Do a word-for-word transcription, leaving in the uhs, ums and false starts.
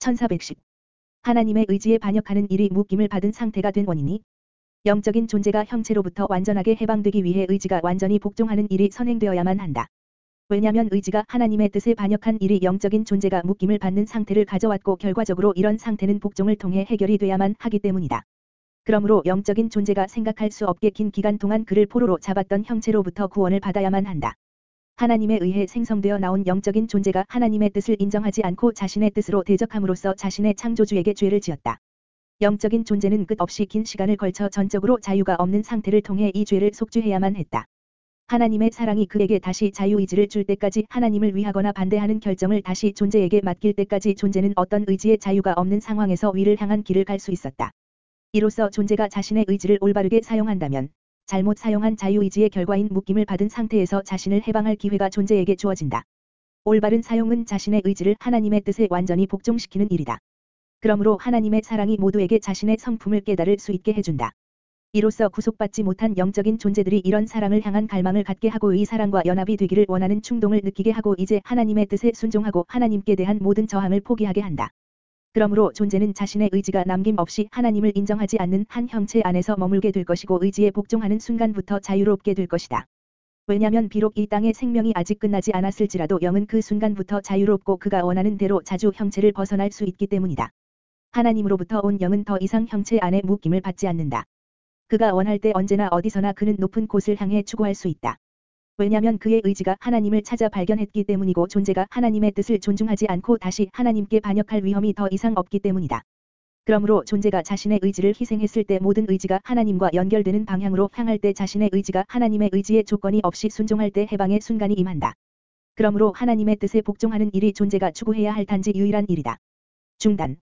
천사백십. 하나님의 의지에 반역하는 일이 묶임을 받은 상태가 된 원인이 영적인 존재가 형체로부터 완전하게 해방되기 위해 의지가 완전히 복종하는 일이 선행되어야만 한다. 왜냐하면 의지가 하나님의 뜻에 반역한 일이 영적인 존재가 묶임을 받는 상태를 가져왔고 결과적으로 이런 상태는 복종을 통해 해결이 돼야만 하기 때문이다. 그러므로 영적인 존재가 생각할 수 없게 긴 기간 동안 그를 포로로 잡았던 형체로부터 구원을 받아야만 한다. 하나님에 의해 생성되어 나온 영적인 존재가 하나님의 뜻을 인정하지 않고 자신의 뜻으로 대적함으로써 자신의 창조주에게 죄를 지었다. 영적인 존재는 끝없이 긴 시간을 걸쳐 전적으로 자유가 없는 상태를 통해 이 죄를 속죄해야만 했다. 하나님의 사랑이 그에게 다시 자유의지를 줄 때까지 하나님을 위하거나 반대하는 결정을 다시 존재에게 맡길 때까지 존재는 어떤 의지의 자유가 없는 상황에서 위를 향한 길을 갈 수 있었다. 이로써 존재가 자신의 의지를 올바르게 사용한다면 잘못 사용한 자유의지의 결과인 묶임을 받은 상태에서 자신을 해방할 기회가 존재에게 주어진다. 올바른 사용은 자신의 의지를 하나님의 뜻에 완전히 복종시키는 일이다. 그러므로 하나님의 사랑이 모두에게 자신의 성품을 깨달을 수 있게 해준다. 이로써 구속받지 못한 영적인 존재들이 이런 사랑을 향한 갈망을 갖게 하고 이 사랑과 연합이 되기를 원하는 충동을 느끼게 하고 이제 하나님의 뜻에 순종하고 하나님께 대한 모든 저항을 포기하게 한다. 그러므로 존재는 자신의 의지가 남김없이 하나님을 인정하지 않는 한 형체 안에서 머물게 될 것이고 의지에 복종하는 순간부터 자유롭게 될 것이다. 왜냐하면 비록 이 땅의 생명이 아직 끝나지 않았을지라도 영은 그 순간부터 자유롭고 그가 원하는 대로 자주 형체를 벗어날 수 있기 때문이다. 하나님으로부터 온 영은 더 이상 형체 안에 묶임을 받지 않는다. 그가 원할 때 언제나 어디서나 그는 높은 곳을 향해 추구할 수 있다. 왜냐하면 그의 의지가 하나님을 찾아 발견했기 때문이고 존재가 하나님의 뜻을 존중하지 않고 다시 하나님께 반역할 위험이 더 이상 없기 때문이다. 그러므로 존재가 자신의 의지를 희생했을 때 모든 의지가 하나님과 연결되는 방향으로 향할 때 자신의 의지가 하나님의 의지에 조건이 없이 순종할 때 해방의 순간이 임한다. 그러므로 하나님의 뜻에 복종하는 일이 존재가 추구해야 할 단지 유일한 일이다. 중단.